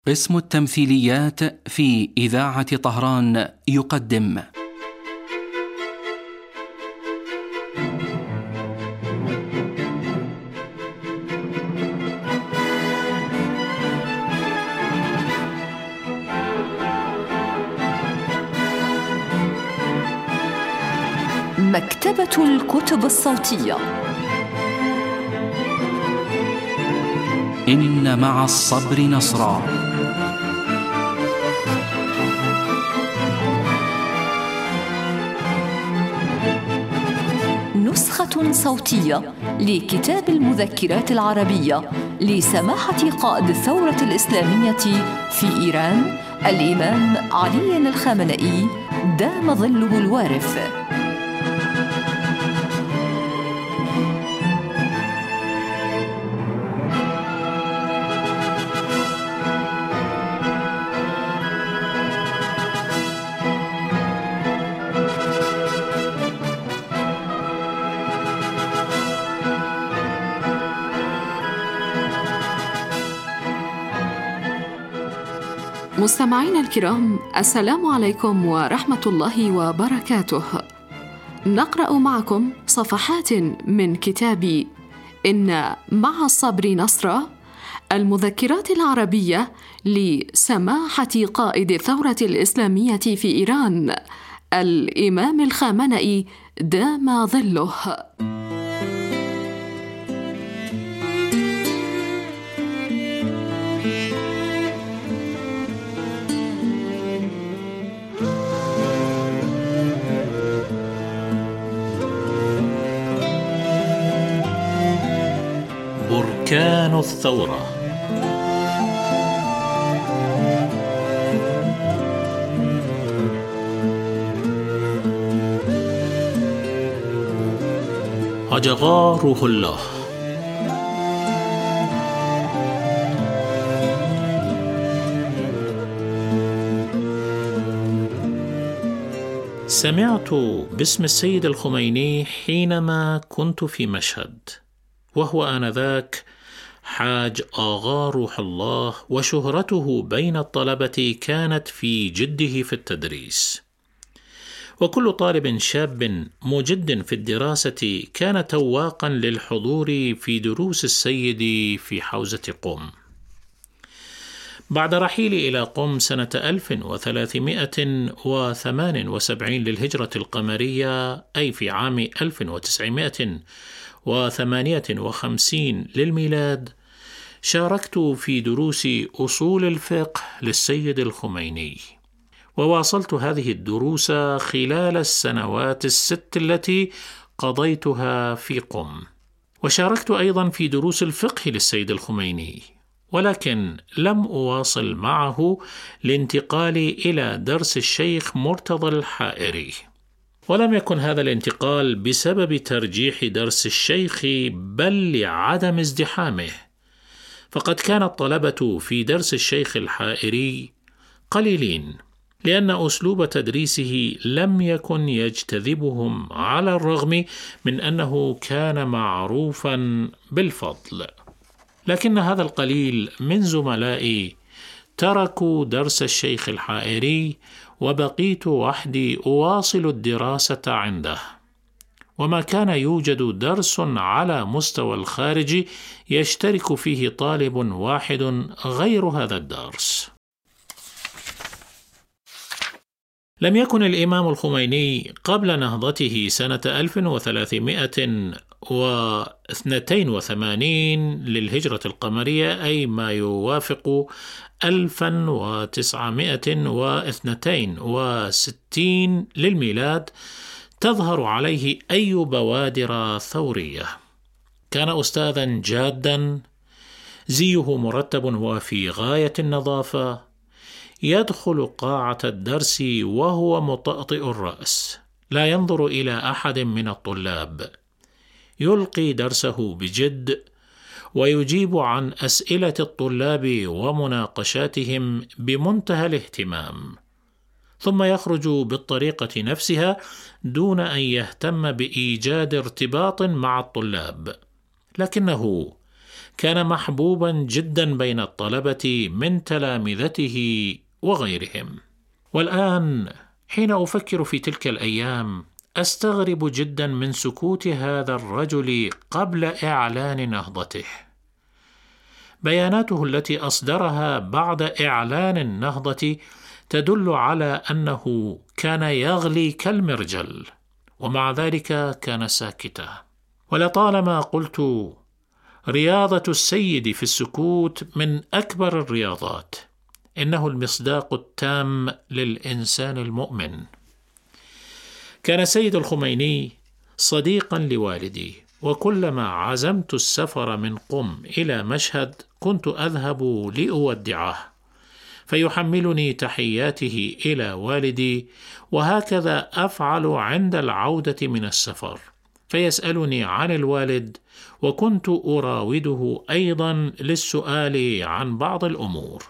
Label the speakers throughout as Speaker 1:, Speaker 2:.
Speaker 1: قسم التمثيليات في إذاعة طهران يقدم
Speaker 2: مكتبة الكتب الصوتية.
Speaker 1: إن مع الصبر نصرا.
Speaker 2: نسخة صوتية لكتاب المذكرات العربية لسماحة قائد الثورة الإسلامية في إيران الإمام علي الخامنئي دام ظله الوارث.
Speaker 3: مستمعينا الكرام، السلام عليكم ورحمة الله وبركاته. نقرأ معكم صفحات من كتاب إن مع الصبر نصرا، المذكرات العربية لسماحة قائد الثورة الإسلامية في إيران الإمام الخامنئي دام ظله.
Speaker 4: بركان الثورة. هجغا روح الله. سمعت باسم السيد الخميني حينما كنت في مشهد، وهو آنذاك حاج آغا روح الله، وشهرته بين الطلبة كانت في جده في التدريس، وكل طالب شاب مجد في الدراسة كان تواقا للحضور في دروس السيد في حوزة قم. بعد رحيلي إلى قم سنة 1378 للهجرة القمرية، أي في عام 1958 للميلاد، شاركت في دروس أصول الفقه للسيد الخميني، وواصلت هذه الدروس خلال السنوات الست التي قضيتها في قم. وشاركت أيضا في دروس الفقه للسيد الخميني، ولكن لم أواصل معه لانتقالي إلى درس الشيخ مرتضى الحائري. ولم يكن هذا الانتقال بسبب ترجيح درس الشيخ، بل لعدم ازدحامه، فقد كان الطلبة في درس الشيخ الحائري قليلين، لأن أسلوب تدريسه لم يكن يجتذبهم، على الرغم من أنه كان معروفا بالفضل. لكن هذا القليل من زملائي تركوا درس الشيخ الحائري، وبقيت وحدي أواصل الدراسة عنده، وما كان يوجد درس على مستوى الخارج يشترك فيه طالب واحد غير هذا الدرس. لم يكن الإمام الخميني قبل نهضته سنة 1382 للهجرة القمرية، أي ما يوافق 1962 للميلاد، تظهر عليه أي بوادر ثورية. كان أستاذا جادا، زيه مرتب وفي غاية النظافة، يدخل قاعة الدرس وهو مطأطئ الرأس، لا ينظر إلى أحد من الطلاب، يلقي درسه بجد، ويجيب عن أسئلة الطلاب ومناقشاتهم بمنتهى الاهتمام، ثم يخرج بالطريقة نفسها دون أن يهتم بإيجاد ارتباط مع الطلاب. لكنه كان محبوبا جدا بين الطلبة من تلامذته وغيرهم. والآن حين أفكر في تلك الأيام أستغرب جدا من سكوت هذا الرجل قبل إعلان نهضته. بياناته التي أصدرها بعد إعلان النهضة تدل على أنه كان يغلي كالمرجل، ومع ذلك كان ساكتا. ولطالما قلت رياضة السيد في السكوت من أكبر الرياضات، إنه المصداق التام للإنسان المؤمن. كان سيد الخميني صديقا لوالدي، وكلما عزمت السفر من قم إلى مشهد كنت أذهب لأودعه، فيحملني تحياته إلى والدي، وهكذا أفعل عند العودة من السفر، فيسألني عن الوالد، وكنت أراوده أيضا للسؤال عن بعض الأمور.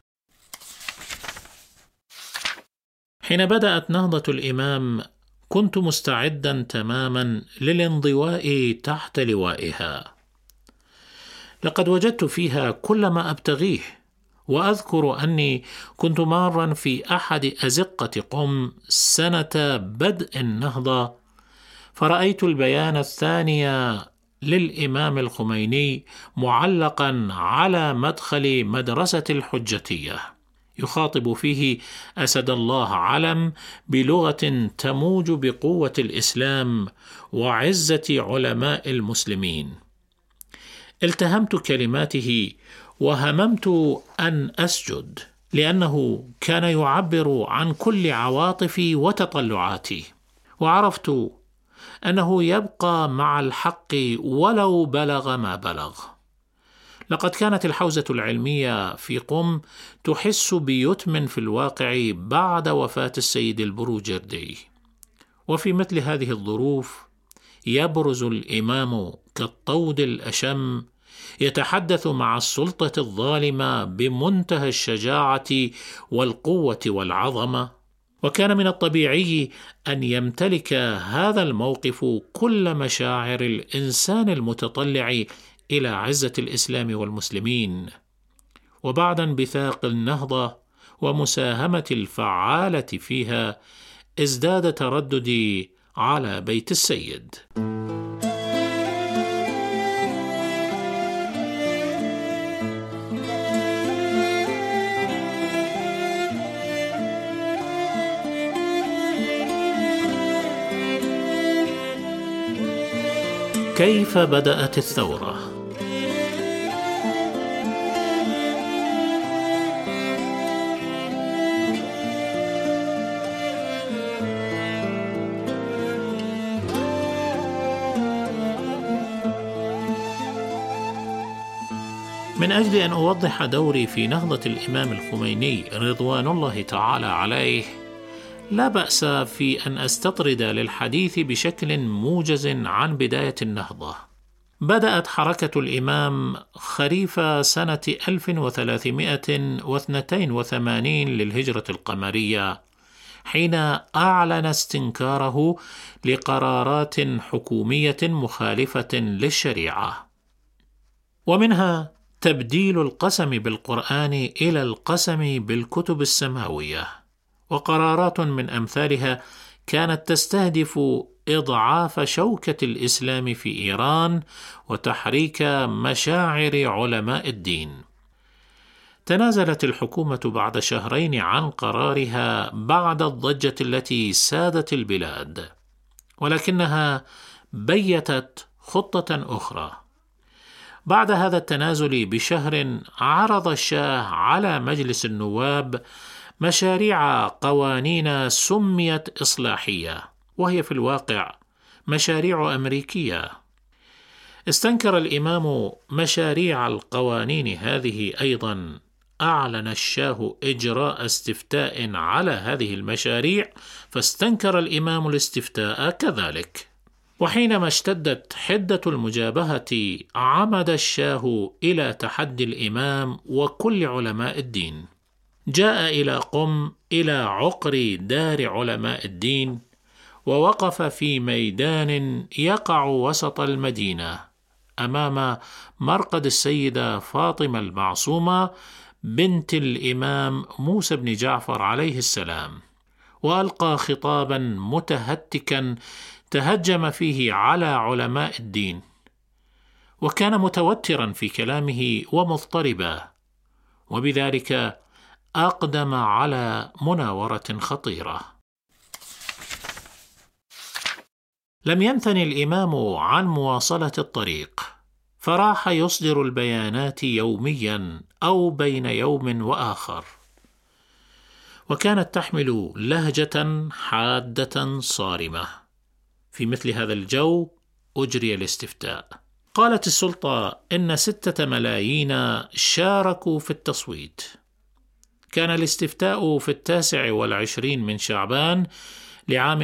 Speaker 4: حين بدأت نهضة الإمام كنت مستعدا تماما للانضواء تحت لوائها. لقد وجدت فيها كل ما أبتغيه، وأذكر أني كنت مارا في أحد أزقة قم سنة بدء النهضة، فرأيت البيان الثاني للإمام الخميني معلقا على مدخل مدرسة الحجتية، يخاطب فيه أسد الله علم بلغة تموج بقوة الإسلام وعزة علماء المسلمين. التهمت كلماته وهممت أن أسجد، لأنه كان يعبر عن كل عواطفي وتطلعاتي، وعرفت أنه يبقى مع الحق ولو بلغ ما بلغ. لقد كانت الحوزة العلمية في قم تحس بيتم في الواقع بعد وفاة السيد البروجردي، وفي مثل هذه الظروف يبرز الإمام كالطود الأشم يتحدث مع السلطة الظالمة بمنتهى الشجاعة والقوة والعظمة. وكان من الطبيعي أن يمتلك هذا الموقف كل مشاعر الإنسان المتطلع إلى عزة الإسلام والمسلمين. وبعد انبثاق النهضة ومساهمة الفعالة فيها ازداد ترددي على بيت السيد. كيف بدأت الثورة؟ من أجل أن أوضح دوري في نهضة الإمام الخميني رضوان الله تعالى عليه، لا بأس في أن أستطرد للحديث بشكل موجز عن بداية النهضة. بدأت حركة الإمام خريف سنة 1382 للهجرة القمرية، حين أعلن استنكاره لقرارات حكومية مخالفة للشريعة، ومنها تبديل القسم بالقرآن إلى القسم بالكتب السماوية. وقرارات من أمثالها كانت تستهدف إضعاف شوكة الإسلام في إيران وتحريك مشاعر علماء الدين. تنازلت الحكومة بعد شهرين عن قرارها بعد الضجة التي سادت البلاد، ولكنها بيتت خطة أخرى. بعد هذا التنازل بشهر عرض الشاه على مجلس النواب مشاريع قوانين سميت إصلاحية، وهي في الواقع مشاريع أمريكية. استنكر الإمام مشاريع القوانين هذه أيضا. أعلن الشاه إجراء استفتاء على هذه المشاريع، فاستنكر الإمام الاستفتاء كذلك. وحينما اشتدت حدة المجابهة عمد الشاه إلى تحدي الإمام وكل علماء الدين. جاء إلى قم إلى عقر دار علماء الدين، ووقف في ميدان يقع وسط المدينة أمام مرقد السيدة فاطمة المعصومة بنت الإمام موسى بن جعفر عليه السلام، وألقى خطابا متهتكا تهجم فيه على علماء الدين، وكان متوترا في كلامه ومضطربا، وبذلك أقدم على مناورة خطيرة. لم يمتن الإمام عن مواصلة الطريق، فراح يصدر البيانات يوميا أو بين يوم وآخر، وكانت تحمل لهجة حادة صارمة. في مثل هذا الجو أجري الاستفتاء. قالت السلطة إن 6 ملايين شاركوا في التصويت. كان الاستفتاء في 29 من شعبان لعام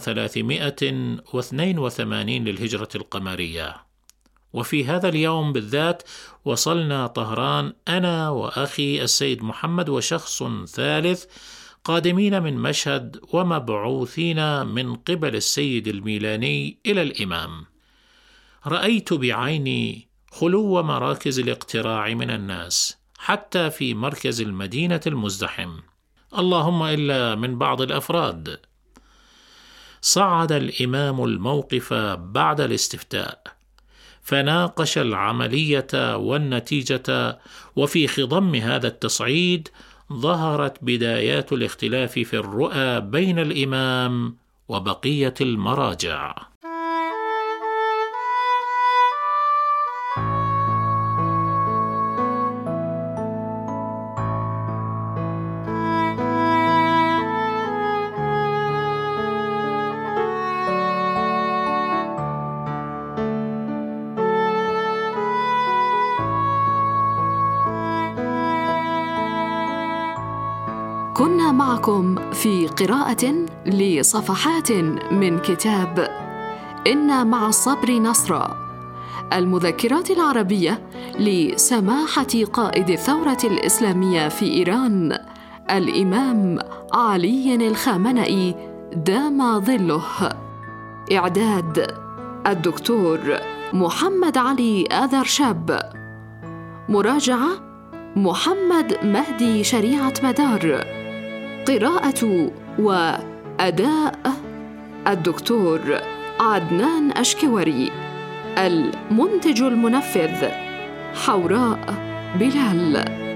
Speaker 4: 1382 للهجرة القمرية، وفي هذا اليوم بالذات وصلنا طهران أنا وأخي السيد محمد وشخص ثالث قادمين من مشهد ومبعوثين من قبل السيد الميلاني إلى الإمام. رأيت بعيني خلو مراكز الاقتراع من الناس حتى في مركز المدينة المزدحم، اللهم إلا من بعض الأفراد. صعد الإمام الموقف بعد الاستفتاء، فناقش العملية والنتيجة، وفي خضم هذا التصعيد ظهرت بدايات الاختلاف في الرؤى بين الإمام وبقية المراجع.
Speaker 3: كنا معكم في قراءة لصفحات من كتاب إن مع الصبر نصرا، المذكرات العربية لسماحة قائد الثورة الإسلامية في إيران الإمام علي الخامنئي دام ظله. إعداد الدكتور محمد علي آذرشاب. مراجعة محمد مهدي شريعة مدار. قراءة وأداء الدكتور عدنان أشكوري. المنتج المنفذ حوراء بلال.